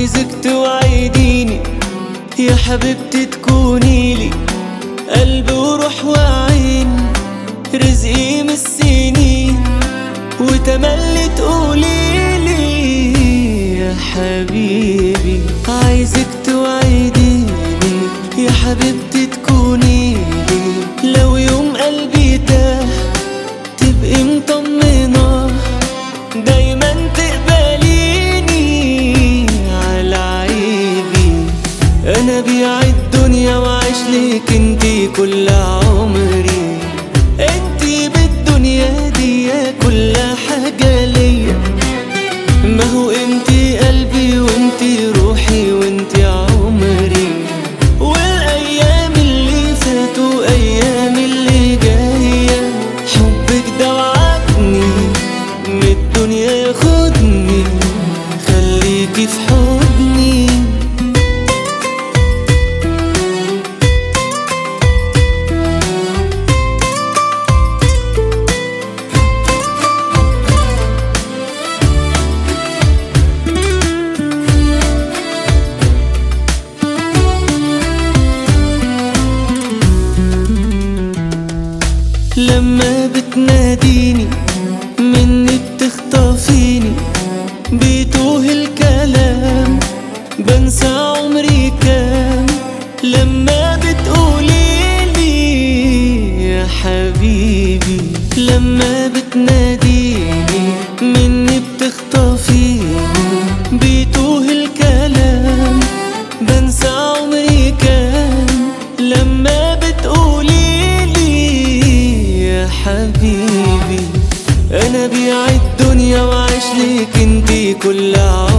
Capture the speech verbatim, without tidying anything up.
عايزك توعديني يا حبيبتي تكونيلي قلب وروح وعين، رزقي من السنين وتملي تقوليلي يا حبيبي. عايزك توعديني يا حبيبتي تكونيلي لو يوم قلبي تاه تبقي مطمنة دايما تقبليني على عيبي. انا بيع الدنيا وعيش ليك انتي كل عمري، انتي بالدنيا دي كل حاجة ليا، ما هو انتي قلبي وانتي روحي وانتي عمري، والايام اللي فاتوا ايام اللي جاية. حبك ده وعدني من الدنيا ياخدني، خليكي في حضني. لما بتناديني مني بتخطفيني، بيتوه الكلام بنسى عمري كام. لما بتقوليلي يا حبيبي، لما بتناديني مني بتخطفيني، بيتوه الكلام بنسى عمري كام. لما بتقوليلي يا حبيبي، انا بيع الدنيا وعيش ليك انتي كل عمري،